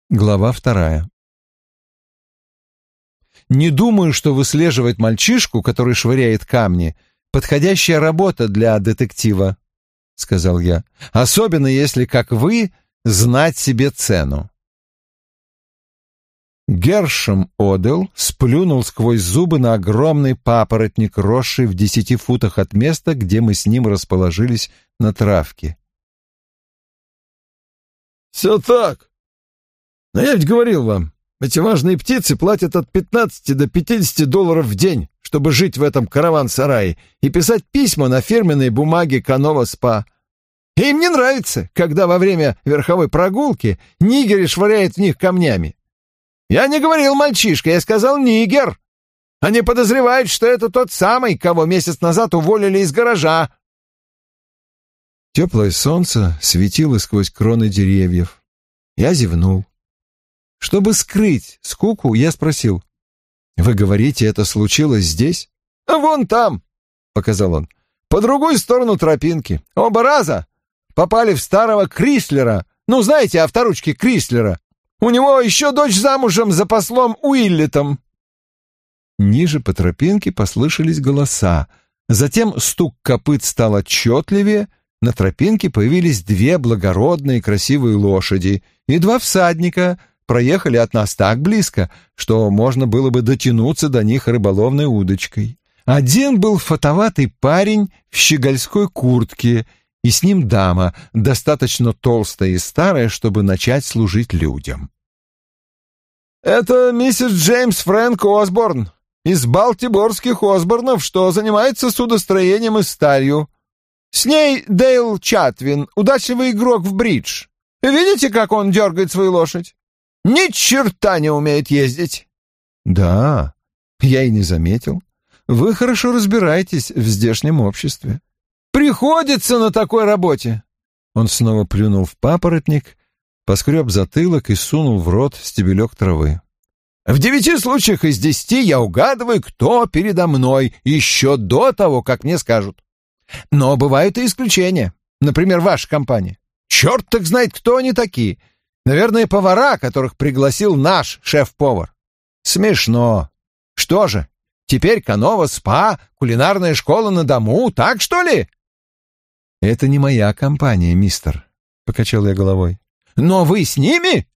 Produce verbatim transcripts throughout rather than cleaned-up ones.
Глава вторая. Не думаю, что выслеживать мальчишку, который швыряет камни, подходящая работа для детектива, — сказал я, — особенно если, как вы, знать себе цену. Гершем Одел сплюнул сквозь зубы на огромный папоротник, росший в десяти футах от места, где мы с ним расположились на травке. «Все так. Но я ведь говорил вам, эти важные птицы платят от пятнадцати до пятидесяти долларов в день, чтобы жить в этом караван-сарае и писать письма на фирменной бумаге Канова-Спа. И им не нравится, когда во время верховой прогулки нигеры швыряют в них камнями. Я не говорил мальчишка, я сказал нигер. Они подозревают, что это тот самый, кого месяц назад уволили из гаража». Теплое солнце светило сквозь кроны деревьев. Я зевнул. Чтобы скрыть скуку, я спросил: «Вы говорите, это случилось здесь?» «А вон там», — показал он, — «по другую сторону тропинки. Оба раза попали в старого Крислера. Ну, знаете, авторучки Крислера. У него еще дочь замужем за послом Уиллетом». Ниже по тропинке послышались голоса. Затем стук копыт стал отчетливее. На тропинке появились две благородные красивые лошади, и два всадника проехали от нас так близко, что можно было бы дотянуться до них рыболовной удочкой. Один был фатоватый парень в щегольской куртке, и с ним дама, достаточно толстая и старая, чтобы начать служить людям. «Это миссис Джеймс Фрэнк Осборн из балтиморских Осборнов, что занимается судостроением и сталью. С ней Дейл Чатвин, удачливый игрок в бридж. Видите, как он дергает свою лошадь? Ни черта не умеет ездить». «Да, я и не заметил. Вы хорошо разбираетесь в здешнем обществе». «Приходится на такой работе». Он снова плюнул в папоротник, поскреб затылок и сунул в рот стебелек травы. «В девяти случаях из десяти я угадываю, кто передо мной, еще до того, как мне скажут. Но бывают и исключения. Например, ваша компания. Черт так знает, кто они такие. Наверное, повара, которых пригласил наш шеф-повар. Смешно. Что же, теперь Канова-Спа, кулинарная школа на дому, так что ли?» «Это не моя компания, мистер», — покачал я головой. «Но вы с ними?»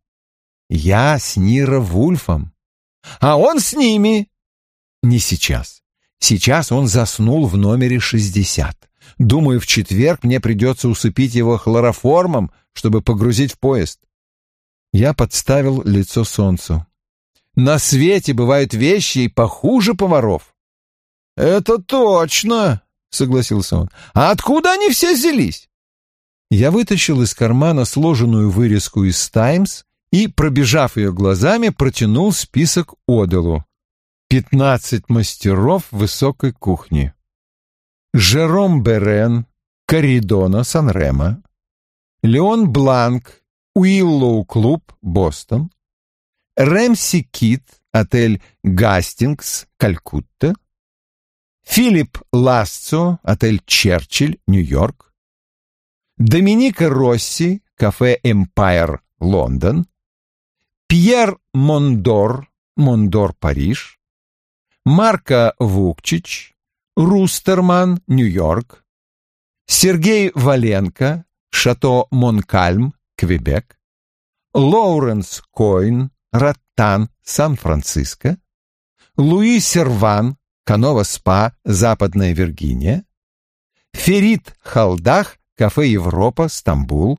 «Я с Ниро Вульфом». «А он с ними?» «Не сейчас. Сейчас он заснул в номере шестьдесят. Думаю, в четверг мне придется усыпить его хлороформом, чтобы погрузить в поезд». Я подставил лицо солнцу. «На свете бывают вещи и похуже поваров». «Это точно», — согласился он. «А откуда они все взялись?» Я вытащил из кармана сложенную вырезку из «Таймс» и, пробежав ее глазами, протянул список Оделу. Пятнадцать мастеров высокой кухни. Жером Берен, Коридона, Сан-Ремо. Леон Бланк, Уиллоу Клуб, Бостон. Рэмси Кит, отель Гастингс, Калькутта. Филипп Ласцо, отель Черчилль, Нью-Йорк. Доминика Росси, кафе Эмпайр, Лондон. Пьер Мондор, Мондор, Париж. Марко Вукчич, Рустерман, Нью-Йорк. Сергей Валенко, Шато Монкальм, Квебек. Лоуренс Койн, Раттан, Сан-Франциско. Луи Серван, Канова-Спа, Западная Виргиния. Ферит Халдах, кафе Европа, Стамбул.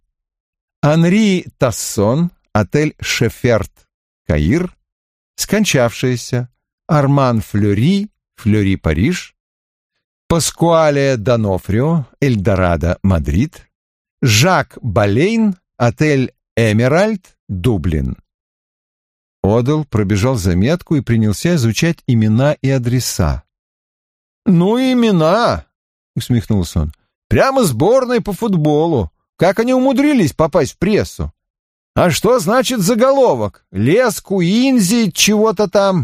Анри Тассон, отель Шеферд, Каир. Скончавшиеся Арман Флёри, Флёри, Париж. Паскуале Донофрио, Эльдорадо, Мадрид. Жак Балейн, отель Эмеральд, Дублин. Одел пробежал заметку и принялся изучать имена и адреса. «Ну, имена!» — усмехнулся он. «Прямо сборная по футболу. Как они умудрились попасть в прессу? А что значит заголовок? Лес Куинзи, чего-то там».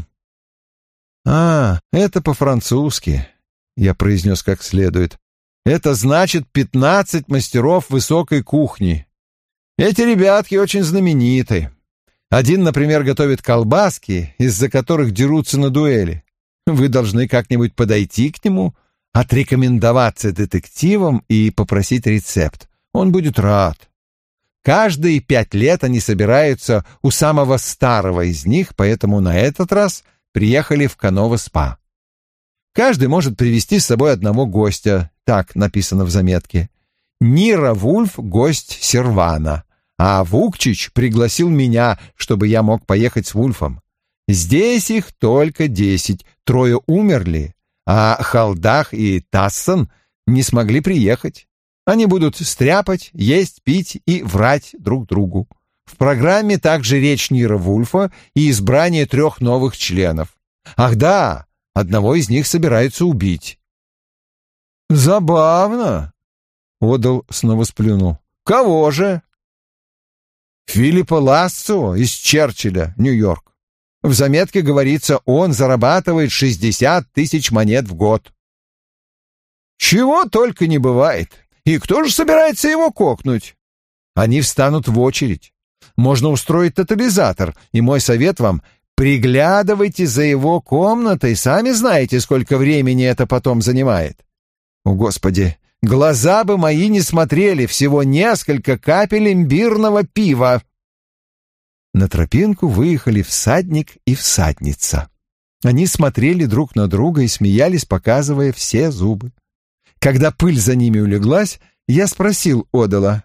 «А, это по-французски», — я произнес как следует. «Это значит пятнадцать мастеров высокой кухни. Эти ребятки очень знамениты. Один, например, готовит колбаски, из-за которых дерутся на дуэли. Вы должны как-нибудь подойти к нему, отрекомендоваться детективом и попросить рецепт. Он будет рад. Каждые пять лет они собираются у самого старого из них, поэтому на этот раз приехали в Каново-спа. Каждый может привести с собой одного гостя, так написано в заметке. Нира Вульф — гость Сервана, а Вукчич пригласил меня, чтобы я мог поехать с Вульфом. Здесь их только десять, трое умерли, а Халдах и Тассон не смогли приехать. Они будут стряпать, есть, пить и врать друг другу. В программе также речь Нира Вульфа и избрание трех новых членов. Ах да, одного из них собираются убить. Забавно. Одал снова сплюнул. Кого же? Филиппа Лассо из Черчилля, Нью-Йорк. В заметке говорится, он зарабатывает шестьдесят тысяч монет в год. Чего только не бывает. И кто же собирается его кокнуть? Они встанут в очередь. Можно устроить тотализатор, и мой совет вам — приглядывайте за его комнатой, сами знаете, сколько времени это потом занимает. О, Господи, глаза бы мои не смотрели, всего несколько капель имбирного пива. На тропинку выехали всадник и всадница. Они смотрели друг на друга и смеялись, показывая все зубы. Когда пыль за ними улеглась, я спросил Одала: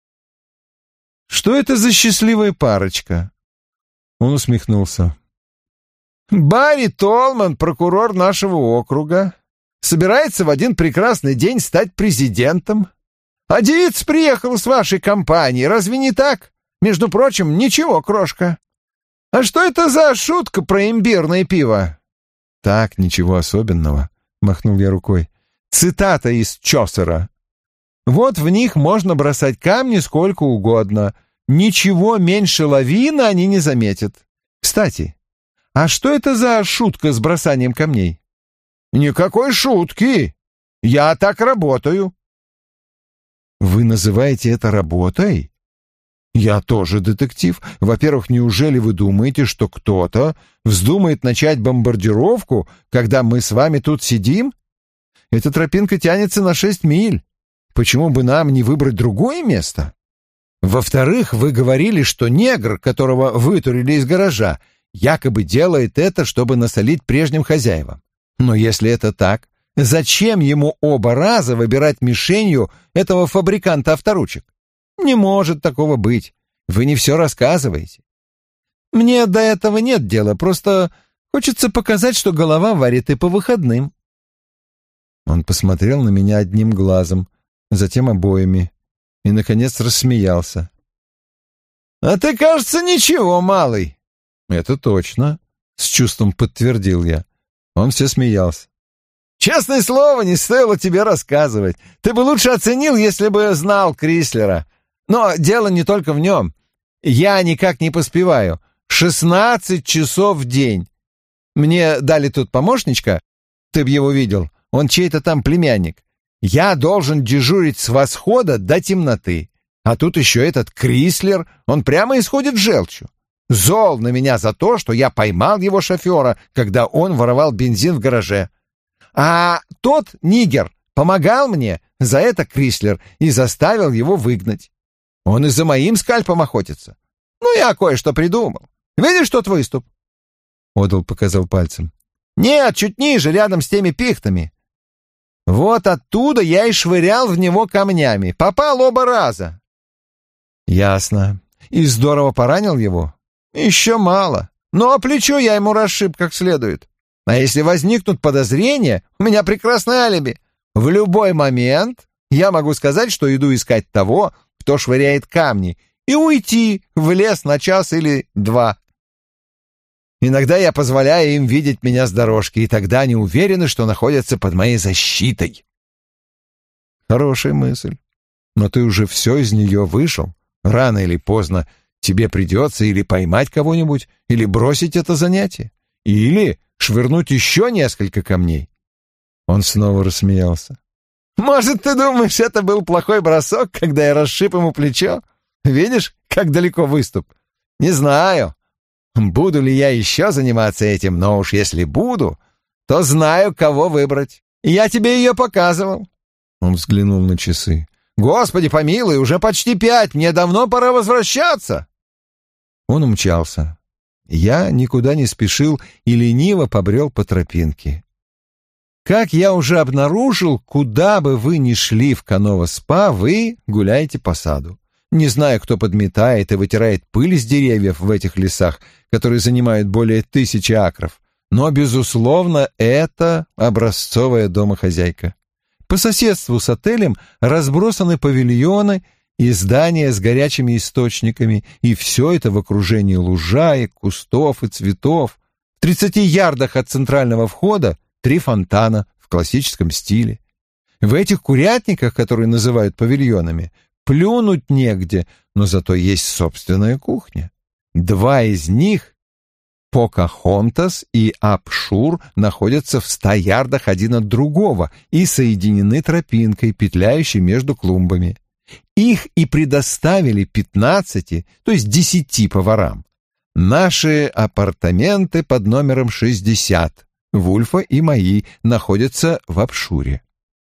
«Что это за счастливая парочка?» Он усмехнулся. «Барри Толман, прокурор нашего округа, собирается в один прекрасный день стать президентом. А девица приехала с вашей компании, разве не так? Между прочим, ничего, крошка. А что это за шутка про имбирное пиво?» «Так, ничего особенного», — махнул я рукой. «Цитата из Чосера. Вот в них можно бросать камни сколько угодно. Ничего меньше лавины они не заметят. Кстати, а что это за шутка с бросанием камней?» «Никакой шутки. Я так работаю». «Вы называете это работой?» «Я тоже детектив. Во-первых, неужели вы думаете, что кто-то вздумает начать бомбардировку, когда мы с вами тут сидим? Эта тропинка тянется на шесть миль. Почему бы нам не выбрать другое место? Во-вторых, вы говорили, что негр, которого вытурили из гаража, якобы делает это, чтобы насолить прежним хозяевам. Но если это так, зачем ему оба раза выбирать мишенью этого фабриканта авторучек? Не может такого быть. Вы не все рассказываете. Мне до этого нет дела, просто хочется показать, что голова варит и по выходным». Он посмотрел на меня одним глазом, затем обоими, и, наконец, рассмеялся. «А ты, кажется, ничего, малый». «Это точно», — с чувством подтвердил я. Он все смеялся. «Честное слово, не стоило тебе рассказывать. Ты бы лучше оценил, если бы знал Крислера. Но дело не только в нем. Я никак не поспеваю. Шестнадцать часов в день. Мне дали тут помощничка. Ты б его видел. Он чей-то там племянник. Я должен дежурить с восхода до темноты. А тут еще этот Крислер, он прямо исходит желчью. Зол на меня за то, что я поймал его шофера, когда он воровал бензин в гараже. А тот нигер помогал мне, за это Крислер и заставил его выгнать. Он и за моим скальпом охотится. Ну, я кое-что придумал. Видишь тот выступ?» Одал показал пальцем. «Нет, чуть ниже, рядом с теми пихтами. Вот оттуда я и швырял в него камнями. Попал оба раза». «Ясно. И здорово поранил его?» «Еще мало. Но плечо я ему расшиб как следует. А если возникнут подозрения, у меня прекрасное алиби. В любой момент я могу сказать, что иду искать того, кто швыряет камни, и уйти в лес на час или два. Иногда я позволяю им видеть меня с дорожки, и тогда они уверены, что находятся под моей защитой». «Хорошая мысль. Но ты уже все из нее вышел. Рано или поздно тебе придется или поймать кого-нибудь, или бросить это занятие, или швырнуть еще несколько камней». Он снова рассмеялся. «Может, ты думаешь, это был плохой бросок, когда я расшиб ему плечо? Видишь, как далеко выступ? Не знаю. Буду ли я еще заниматься этим, но уж если буду, то знаю, кого выбрать. Я тебе ее показывал». Он взглянул на часы. «Господи помилуй, уже почти пять, мне давно пора возвращаться». Он умчался. Я никуда не спешил и лениво побрел по тропинке. Как я уже обнаружил, куда бы вы ни шли в Каново-спа, вы гуляете по саду. Не знаю, кто подметает и вытирает пыль с деревьев в этих лесах, которые занимают более тысячи акров, но, безусловно, это образцовая домохозяйка. По соседству с отелем разбросаны павильоны и здания с горячими источниками, и все это в окружении лужаек, кустов и цветов. В тридцати ярдах от центрального входа три фонтана в классическом стиле. В этих курятниках, которые называют павильонами, плюнуть негде, но зато есть собственная кухня. Два из них, Покахонтас и Апшур, находятся в ста ярдах один от другого и соединены тропинкой, петляющей между клумбами. Их и предоставили пятнадцати, то есть десяти поварам. Наши апартаменты под номером шестьдесят, Вульфа и мои, находятся в Апшуре.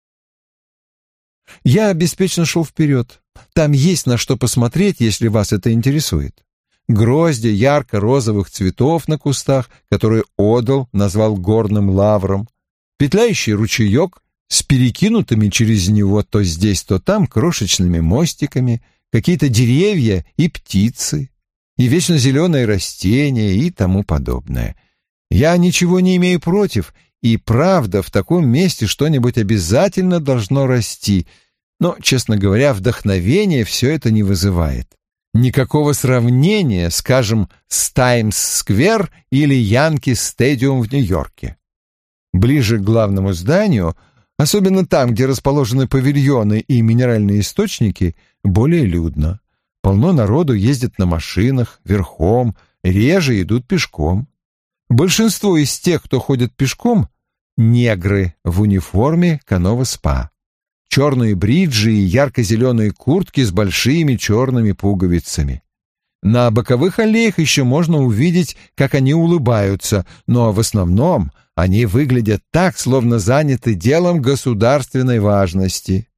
Я беспечно шел вперед. Там есть на что посмотреть, если вас это интересует. Гроздья ярко-розовых цветов на кустах, которые Одал назвал горным лавром, петляющий ручеек с перекинутыми через него то здесь, то там крошечными мостиками, какие-то деревья и птицы, и вечно зеленые растения и тому подобное. Я ничего не имею против, и правда, в таком месте что-нибудь обязательно должно расти, но, честно говоря, вдохновение все это не вызывает. Никакого сравнения, скажем, с Таймс-сквер или Янки-стадиум в Нью-Йорке. Ближе к главному зданию, особенно там, где расположены павильоны и минеральные источники, более людно. Полно народу ездит на машинах, верхом, реже идут пешком. Большинство из тех, кто ходит пешком, негры в униформе Каново-спа. Черные бриджи и ярко-зеленые куртки с большими черными пуговицами. На боковых аллеях еще можно увидеть, как они улыбаются, но в основном они выглядят так, словно заняты делом государственной важности.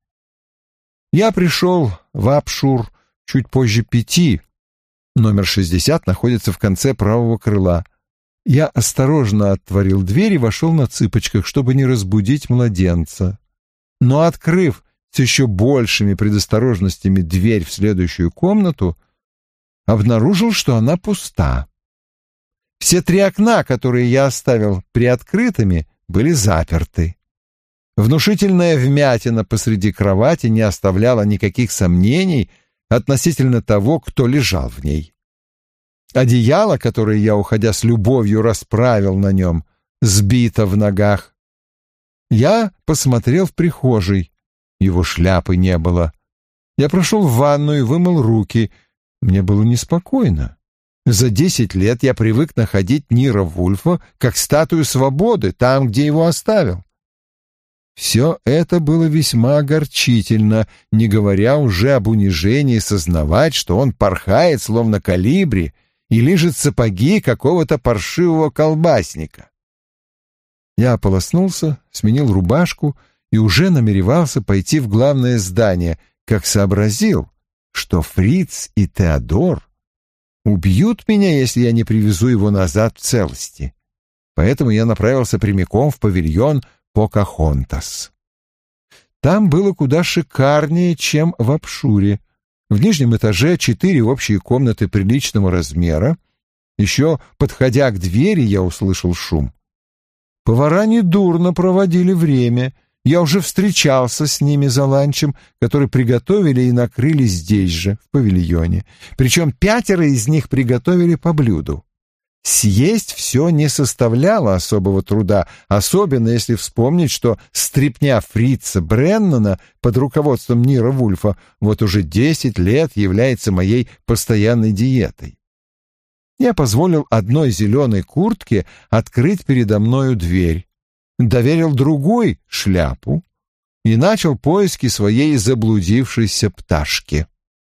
Я пришел в Апшур чуть позже пяти. Номер шестьдесят находится в конце правого крыла. Я осторожно отворил дверь и вошел на цыпочках, чтобы не разбудить младенца. Но, открыв с еще большими предосторожностями дверь в следующую комнату, обнаружил, что она пуста. Все три окна, которые я оставил приоткрытыми, были заперты. Внушительная вмятина посреди кровати не оставляла никаких сомнений относительно того, кто лежал в ней. Одеяло, которое я, уходя с любовью, расправил на нем, сбито в ногах. Я посмотрел в прихожей. Его шляпы не было. Я прошел в ванную и вымыл руки. Мне было неспокойно. За десять лет я привык находить Ниро Вульфа как статую свободы там, где его оставил. Все это было весьма огорчительно, не говоря уже об унижении сознавать, что он порхает, словно колибри, и лижет сапоги какого-то паршивого колбасника. Я ополоснулся, сменил рубашку и уже намеревался пойти в главное здание, как сообразил, что Фриц и Теодор убьют меня, если я не привезу его назад в целости. Поэтому я направился прямиком в павильон Покахонтас. Там было куда шикарнее, чем в Апшуре. В нижнем этаже четыре общие комнаты приличного размера. Еще подходя к двери, я услышал шум. Повара недурно проводили время. Я уже встречался с ними за ланчем, который приготовили и накрыли здесь же, в павильоне. Причем пятеро из них приготовили по блюду. Съесть все не составляло особого труда, особенно если вспомнить, что стряпня Фрица Бреннана под руководством Ниро Вульфа вот уже десять лет является моей постоянной диетой. Я позволил одной зеленой куртке открыть передо мною дверь, доверил другой шляпу и начал поиски своей заблудившейся пташки.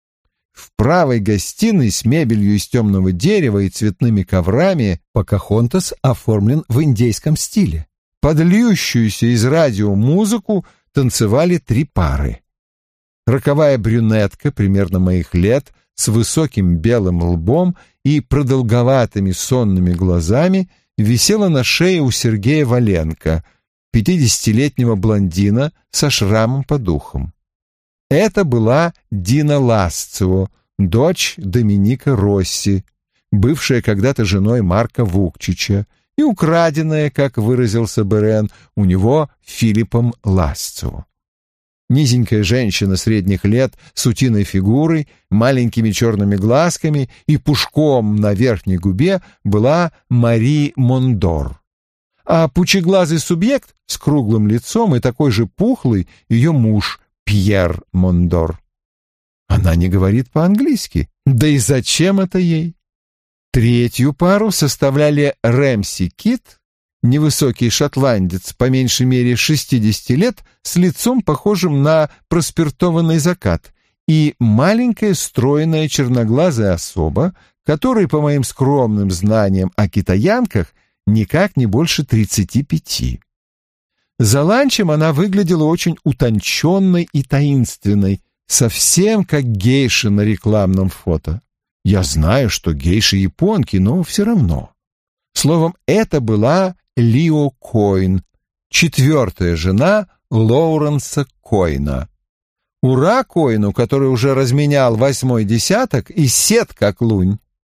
В правой гостиной с мебелью из темного дерева и цветными коврами Покахонтас оформлен в индейском стиле. Под льющуюся из радио музыку танцевали три пары. Роковая брюнетка примерно моих лет с высоким белым лбом и продолговатыми сонными глазами висела на шее у Сергея Валенко, пятидесятилетнего блондина со шрамом под ухом. Это была Дина Ласцио, дочь Доминика Росси, бывшая когда-то женой Марка Вукчича и украденная, как выразился Берен, у него Филиппом Ласцио. Низенькая женщина средних лет с утиной фигурой, маленькими черными глазками и пушком на верхней губе была Мари Мондор. А пучеглазый субъект с круглым лицом и такой же пухлый ее муж Пьер Мондор. Она не говорит по-английски, да и зачем это ей? Третью пару составляли Рэмси Кит, невысокий шотландец, по меньшей мере шестидесяти лет, с лицом, похожим на проспиртованный закат, и маленькая стройная черноглазая особа, которой, по моим скромным знаниям о китаянках, никак не больше тридцати пяти. За ланчем она выглядела очень утонченной и таинственной, совсем как гейша на рекламном фото. Я знаю, что гейши японки, но все равно. Словом, это была Лио Койн, четвертая жена Лоуренса Койна. Ура Койну, который уже разменял восьмой десяток и сед как лунь.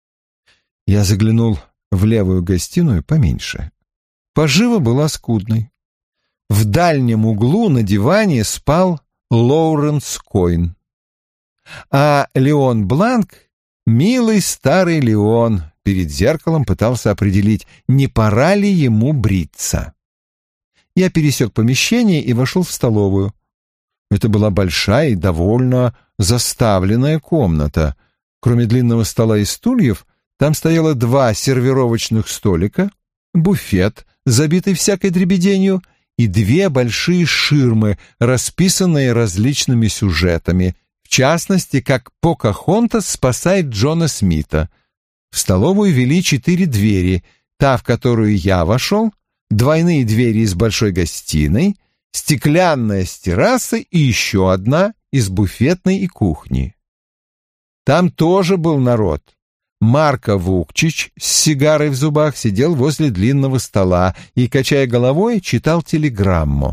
Я заглянул в левую гостиную поменьше. Пожива была скудной. В дальнем углу на диване спал Лоуренс Койн. А Леон Бланк, милый старый Леон, перед зеркалом пытался определить, не пора ли ему бриться. Я пересек помещение и вошел в столовую. Это была большая и довольно заставленная комната. Кроме длинного стола и стульев, там стояло два сервировочных столика, буфет, забитый всякой дребеденью, и две большие ширмы, расписанные различными сюжетами, в частности, как Покахонтас спасает Джона Смита. В столовую вели четыре двери, та, в которую я вошел, двойные двери из большой гостиной, стеклянная с террасы и еще одна из буфетной и кухни. Там тоже был народ. Марко Вукчич с сигарой в зубах сидел возле длинного стола и, качая головой, читал телеграмму.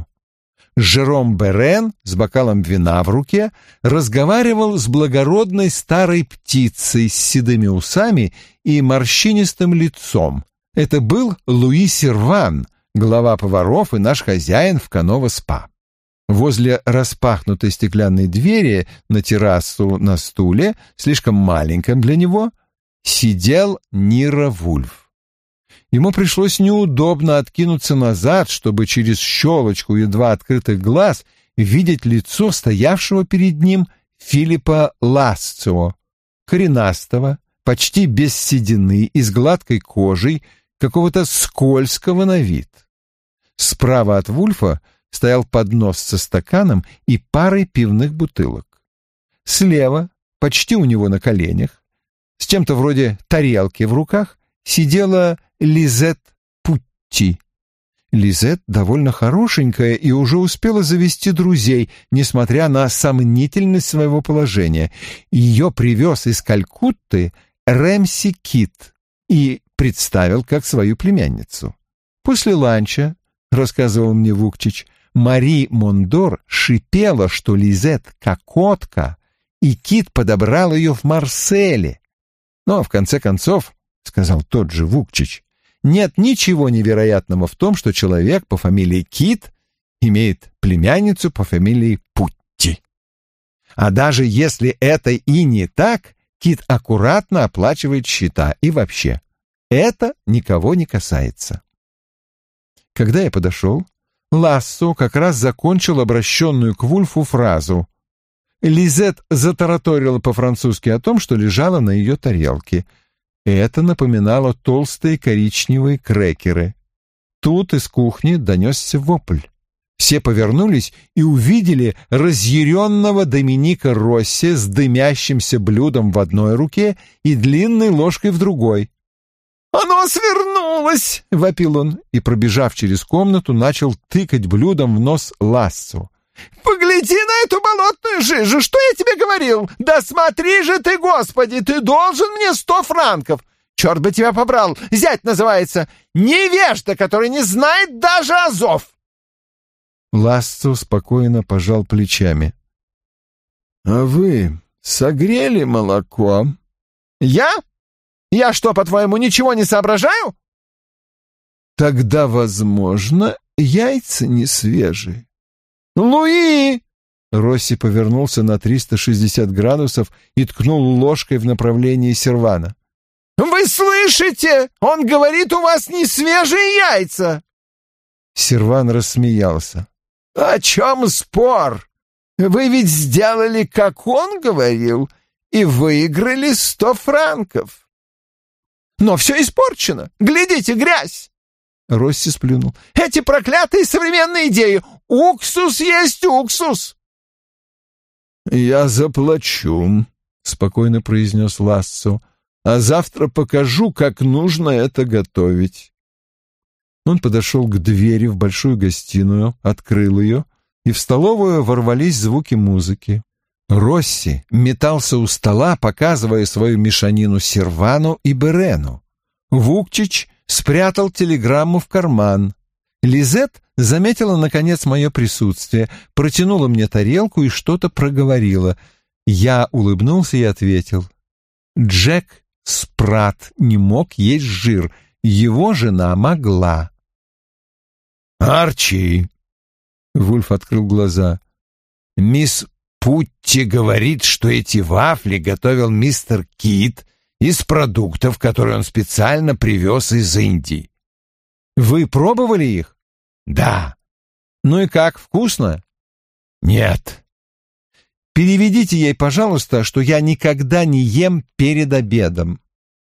Жером Берен с бокалом вина в руке разговаривал с благородной старой птицей с седыми усами и морщинистым лицом. Это был Луи Серван, глава поваров и наш хозяин в Каново-спа. Возле распахнутой стеклянной двери на террасу на стуле, слишком маленьком для него, сидел Ниро Вульф. Ему пришлось неудобно откинуться назад, чтобы через щелочку едва открытых глаз видеть лицо стоявшего перед ним Филиппа Ласцио, коренастого, почти без седины и с гладкой кожей, какого-то скользкого на вид. Справа от Вульфа стоял поднос со стаканом и парой пивных бутылок. Слева, почти у него на коленях, с чем-то вроде тарелки в руках, сидела Лизет Путти. Лизет довольно хорошенькая и уже успела завести друзей, несмотря на сомнительность своего положения. Ее привез из Калькутты Рэмси Кит и представил как свою племянницу. После ланча, рассказывал мне Вукчич, Мари Мондор шипела, что Лизет кокотка, и Кит подобрал ее в Марселе. Но, в конце концов, — сказал тот же Вукчич, — нет ничего невероятного в том, что человек по фамилии Кит имеет племянницу по фамилии Путти. А даже если это и не так, Кит аккуратно оплачивает счета и вообще. Это никого не касается. Когда я подошел, Лассо как раз закончил обращенную к Вульфу фразу. Лизет затараторила по-французски о том, что лежало на ее тарелке. Это напоминало толстые коричневые крекеры. Тут из кухни донесся вопль. Все повернулись и увидели разъяренного Доминика Росси с дымящимся блюдом в одной руке и длинной ложкой в другой. «Оно свернулось!» — вопил он, и, пробежав через комнату, начал тыкать блюдом в нос Лассо. «Погляди на эту болотную жижу! Что я тебе говорил? Да смотри же ты, Господи! Ты должен мне сто франков! Черт бы тебя побрал! Зять называется! Невежда, который не знает даже азов!» Лассо спокойно пожал плечами. «А вы согрели молоко?» «Я? Я что, по-твоему, ничего не соображаю?» «Тогда, возможно, яйца не свежие». «Луи!» Росси повернулся на триста шестьдесят градусов и ткнул ложкой в направлении Сервана. «Вы слышите? Он говорит, у вас не свежие яйца!» Серван рассмеялся. «О чем спор? Вы ведь сделали, как он говорил, и выиграли сто франков». «Но все испорчено! Глядите, грязь!» Росси сплюнул. «Эти проклятые современные идеи! Уксус есть уксус!» «Я заплачу», — спокойно произнес Лассо, «а завтра покажу, как нужно это готовить». Он подошел к двери в большую гостиную, открыл ее, и в столовую ворвались звуки музыки. Росси метался у стола, показывая свою мешанину Сервану и Берену. Вукчич спрятал телеграмму в карман. Лизет заметила, наконец, мое присутствие, протянула мне тарелку и что-то проговорила. Я улыбнулся и ответил. Джек Спрат не мог есть жир, его жена могла. «Арчи!» — Вульф открыл глаза. «Мисс Путти говорит, что эти вафли готовил мистер Кит из продуктов, которые он специально привез из Индии». «Вы пробовали их?» «Да». «Ну и как, вкусно?» «Нет». «Переведите ей, пожалуйста, что я никогда не ем перед обедом».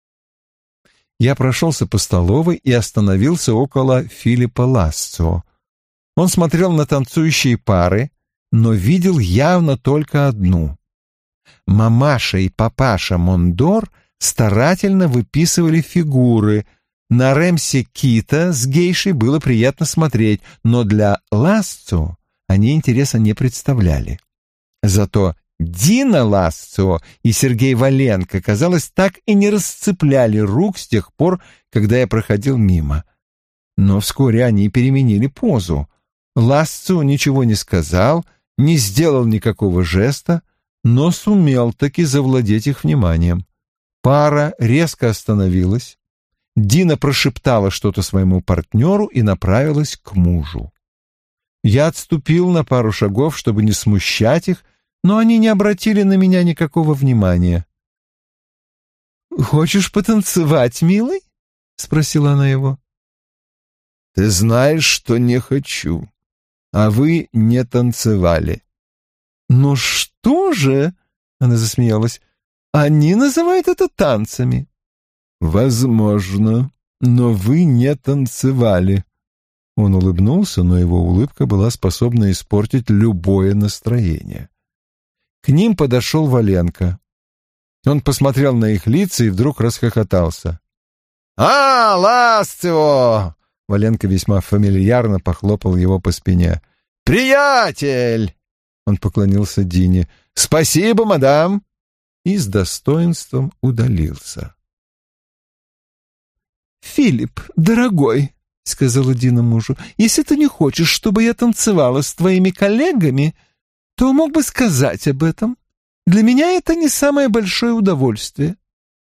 Я прошелся по столовой и остановился около Филиппа Лассо. Он смотрел на танцующие пары, но видел явно только одну. Мамаша и папаша Мондор старательно выписывали фигуры. На Рэмси Кита с гейшей было приятно смотреть, но для Лассо они интереса не представляли. Зато Дина Лассо и Сергей Валенко, казалось, так и не расцепляли рук с тех пор, когда я проходил мимо. Но вскоре они переменили позу. Лассо ничего не сказал, не сделал никакого жеста, но сумел таки завладеть их вниманием. Пара резко остановилась. Дина прошептала что-то своему партнеру и направилась к мужу. Я отступил на пару шагов, чтобы не смущать их, но они не обратили на меня никакого внимания. «Хочешь потанцевать, милый?» — спросила она его. «Ты знаешь, что не хочу, а вы не танцевали». «Ну что же?» — она засмеялась. «Они называют это танцами». «Возможно, но вы не танцевали». Он улыбнулся, но его улыбка была способна испортить любое настроение. К ним подошел Валенко. Он посмотрел на их лица и вдруг расхохотался. «А, Лассо!» Валенко весьма фамильярно похлопал его по спине. «Приятель!» Он поклонился Дине. «Спасибо, мадам!» И с достоинством удалился. «Филипп, дорогой», — сказала Дина мужу, — «если ты не хочешь, чтобы я танцевала с твоими коллегами, то мог бы сказать об этом. Для меня это не самое большое удовольствие».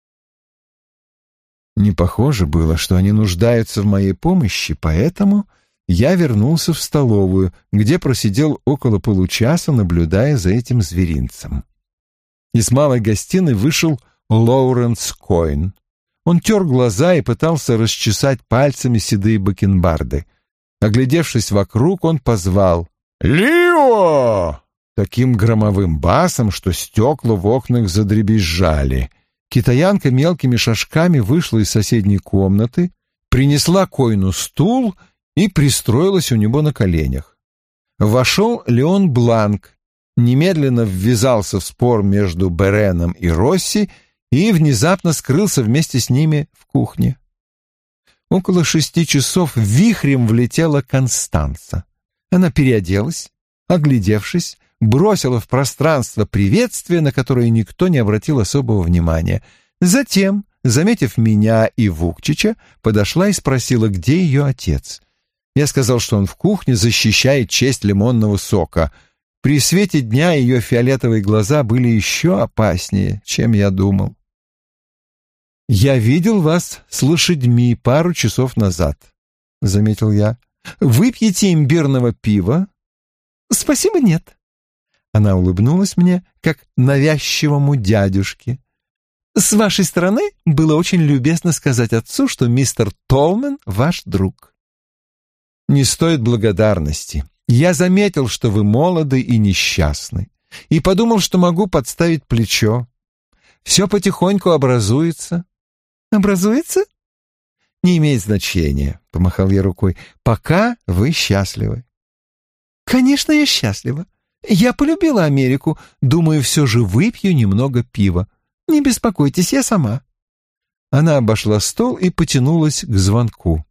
Не похоже было, что они нуждаются в моей помощи, поэтому я вернулся в столовую, где просидел около получаса, наблюдая за этим зверинцем. Из малой гостиной вышел Лоуренс Койн. Он тер глаза и пытался расчесать пальцами седые бакенбарды. Оглядевшись вокруг, он позвал «Лио!» таким громовым басом, что стекла в окнах задребезжали. Китаянка мелкими шажками вышла из соседней комнаты, принесла Койну стул и пристроилась у него на коленях. вошел Леон Бланк, немедленно ввязался в спор между Береном и Росси и внезапно скрылся вместе с ними в кухне. Около шести часов вихрем влетела Констанца. Она переоделась, оглядевшись, бросила в пространство приветствие, на которое никто не обратил особого внимания. Затем, заметив меня и Вукчича, подошла и спросила, где ее отец. Я сказал, что он в кухне защищает честь лимонного сока. При свете дня ее фиолетовые глаза были еще опаснее, чем я думал. «Я видел вас с лошадьми пару часов назад», — заметил я. «Выпьете имбирного пива?» «Спасибо, нет». Она улыбнулась мне, как навязчивому дядюшке. «С вашей стороны было очень любезно сказать отцу, что мистер Толмен ваш друг». «Не стоит благодарности. Я заметил, что вы молоды и несчастны, и подумал, что могу подставить плечо. Все потихоньку образуется». «Образуется?» «Не имеет значения», — помахал я рукой, — «пока вы счастливы». «Конечно, я счастлива. Я полюбила Америку. Думаю, все же выпью немного пива. Не беспокойтесь, я сама». Она обошла стол и потянулась к звонку.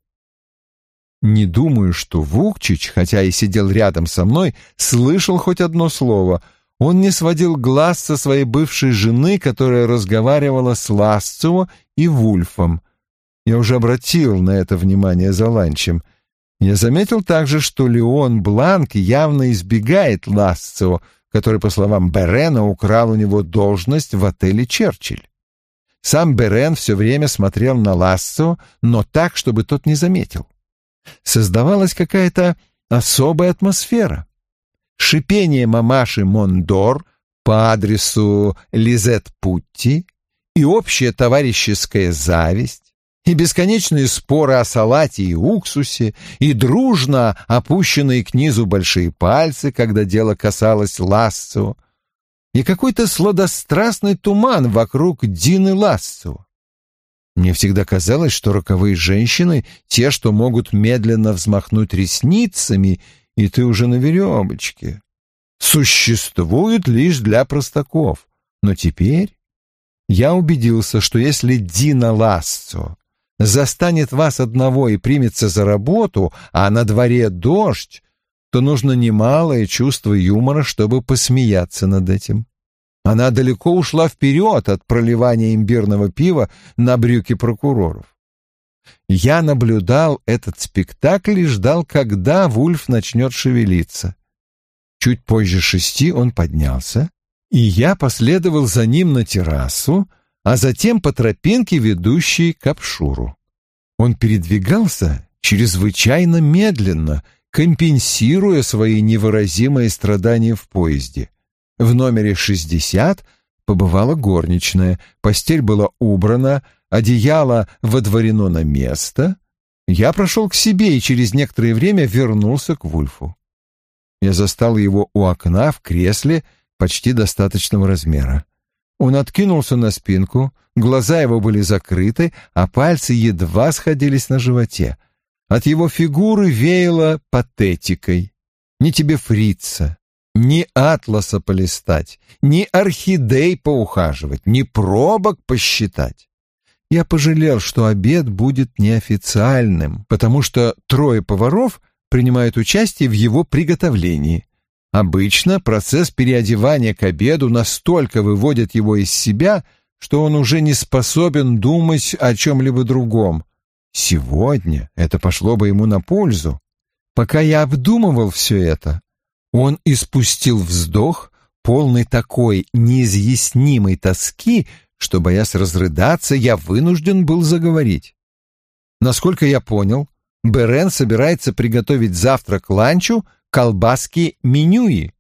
Не думаю, что Вукчич, хотя и сидел рядом со мной, слышал хоть одно слово. Он не сводил глаз со своей бывшей жены, которая разговаривала с Ласцо и Вульфом. Я уже обратил на это внимание за ланчем. Я заметил также, что Леон Бланк явно избегает Ласцо, который, по словам Берена, украл у него должность в отеле «Черчилль». Сам Берен все время смотрел на Ласцо, но так, чтобы тот не заметил. Создавалась какая-то особая атмосфера. Шипение мамаши Мондор по адресу Лизет Путти и общая товарищеская зависть, и бесконечные споры о салате и уксусе, и дружно опущенные к низу большие пальцы, когда дело касалось Лассо, и какой-то сладострастный туман вокруг Дины Лассо. Мне всегда казалось, что роковые женщины — те, что могут медленно взмахнуть ресницами, и ты уже на веревочке. Существуют лишь для простаков. Но теперь я убедился, что если Дина Лассо застанет вас одного и примется за работу, а на дворе дождь, то нужно немалое чувство юмора, чтобы посмеяться над этим. Она далеко ушла вперед от проливания имбирного пива на брюки прокуроров. Я наблюдал этот спектакль и ждал, когда Вульф начнет шевелиться. Чуть позже шести он поднялся, и я последовал за ним на террасу, а затем по тропинке, ведущей к Апшуру. Он передвигался чрезвычайно медленно, компенсируя свои невыразимые страдания в поезде. В номере шестьдесят побывала горничная, постель была убрана, одеяло водворено на место. Я прошел к себе и через некоторое время вернулся к Вульфу. Я застал его у окна в кресле почти достаточного размера. Он откинулся на спинку, глаза его были закрыты, а пальцы едва сходились на животе. От его фигуры веяло патетикой. Ни тебе фрица, ни атласа полистать, ни орхидей поухаживать, ни пробок посчитать. Я пожалел, что обед будет неофициальным, потому что трое поваров принимают участие в его приготовлении. Обычно процесс переодевания к обеду настолько выводит его из себя, что он уже не способен думать о чем-либо другом. Сегодня это пошло бы ему на пользу. Пока я обдумывал все это, он испустил вздох, полный такой неизъяснимой тоски, что, боясь разрыдаться, я вынужден был заговорить. Насколько я понял, Берен собирается приготовить завтра к ланчу колбаски менюи.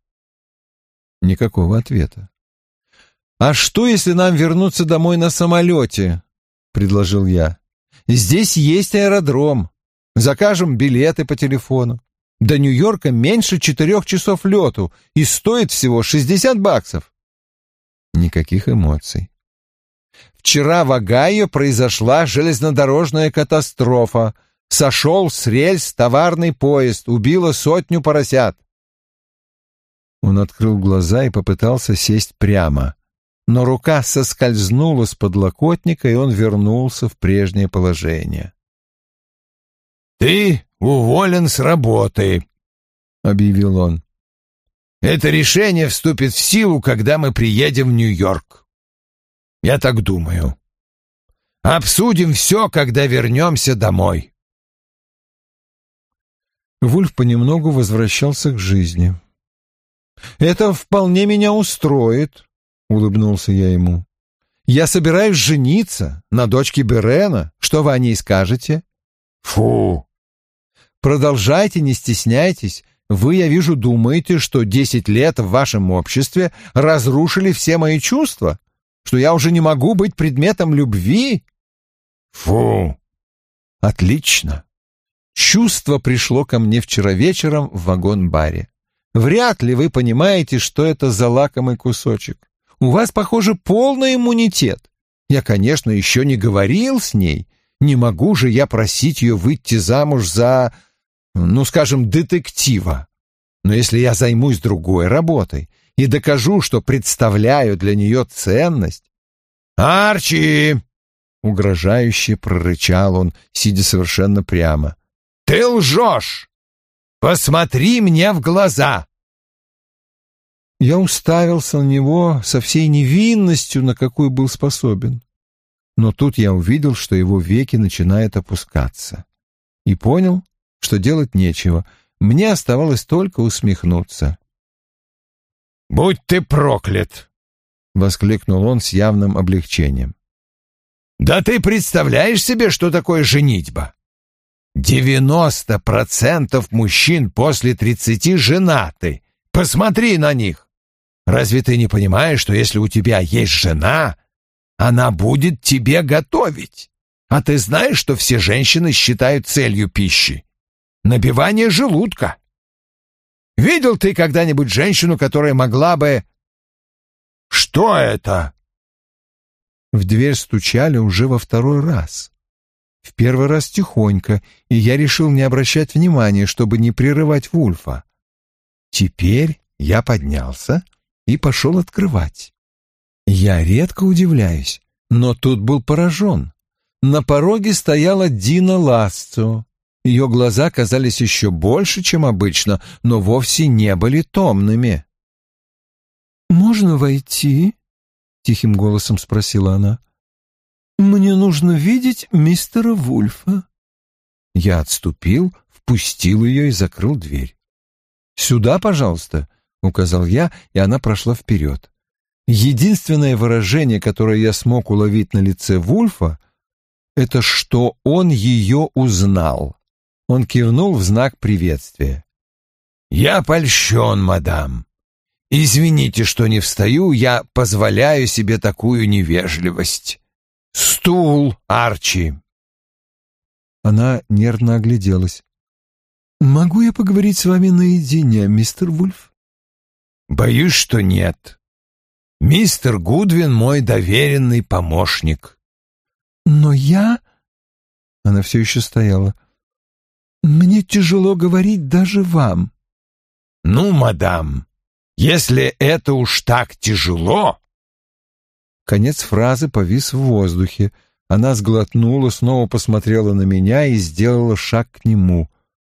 Никакого ответа. «А что, если нам вернуться домой на самолете?» — предложил я. «Здесь есть аэродром. Закажем билеты по телефону. До Нью-Йорка меньше четырех часов лету, и стоит всего шестьдесят баксов». Никаких эмоций. «Вчера в Огайо произошла железнодорожная катастрофа. Сошел с рельс товарный поезд, убило сотню поросят. Он открыл глаза и попытался сесть прямо, но рука соскользнула с подлокотника, и он вернулся в прежнее положение. «Ты уволен с работы», — объявил он. «Это решение вступит в силу, когда мы приедем в Нью-Йорк. Я так думаю. Обсудим все, когда вернемся домой». Вульф понемногу возвращался к жизни. «Это вполне меня устроит», — улыбнулся я ему. «Я собираюсь жениться на дочке Берена. Что вы о ней скажете?» «Фу!» «Продолжайте, не стесняйтесь. Вы, я вижу, думаете, что десять лет в вашем обществе разрушили все мои чувства, что я уже не могу быть предметом любви?» «Фу!» «Отлично. Чувство пришло ко мне вчера вечером в вагон-баре. Вряд ли вы понимаете, что это за лакомый кусочек. У вас, похоже, полный иммунитет. Я, конечно, еще не говорил с ней. Не могу же я просить ее выйти замуж за, ну, скажем, детектива. Но если я займусь другой работой и докажу, что представляю для нее ценность...» «Арчи!» — угрожающе прорычал он, сидя совершенно прямо. «Ты лжешь! Посмотри мне в глаза!» Я уставился на него со всей невинностью, на какую был способен. Но тут я увидел, что его веки начинают опускаться. И понял, что делать нечего. Мне оставалось только усмехнуться. «Будь ты проклят!» — воскликнул он с явным облегчением. «Да ты представляешь себе, что такое женитьба? Девяносто процентов мужчин после тридцати женаты. Посмотри на них. Разве ты не понимаешь, что если у тебя есть жена, она будет тебе готовить? А ты знаешь, что все женщины считают целью пищи набивание желудка? Видел ты когда-нибудь женщину, которая могла бы... Что это?» В дверь стучали уже во второй раз. В первый раз тихонько, и я решил не обращать внимания, чтобы не прерывать Вульфа. Теперь я поднялся и пошел открывать. Я редко удивляюсь, но тут был поражен. На пороге стояла Дина Ласцо. Ее глаза казались еще больше, чем обычно, но вовсе не были томными. «Можно войти?» — тихим голосом спросила она. «Мне нужно видеть мистера Вульфа». Я отступил, впустил ее и закрыл дверь. «Сюда, пожалуйста», — указал я, и она прошла вперед. Единственное выражение, которое я смог уловить на лице Вульфа, это что он ее узнал. Он кивнул в знак приветствия. «Я польщен, мадам. Извините, что не встаю, я позволяю себе такую невежливость. Стул, Арчи!» Она нервно огляделась. «Могу я поговорить с вами наедине, мистер Вульф?» «Боюсь, что нет. Мистер Гудвин мой доверенный помощник». «Но я...» Она все еще стояла. «Мне тяжело говорить даже вам». «Ну, мадам, если это уж так тяжело...» Конец фразы повис в воздухе. Она сглотнула, снова посмотрела на меня и сделала шаг к нему.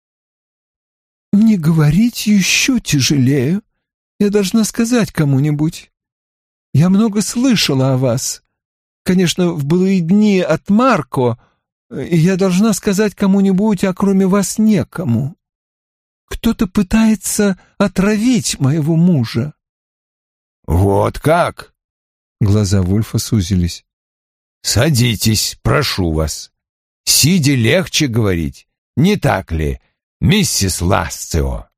«Не говорить еще тяжелее. Я должна сказать кому-нибудь. Я много слышала о вас. Конечно, в былые дни от Марко, и я должна сказать кому-нибудь, а кроме вас некому. Кто-то пытается отравить моего мужа». «Вот как?» Глаза Вульфа сузились. «Садитесь, прошу вас. Сидя легче говорить, не так ли, миссис Ласцио?»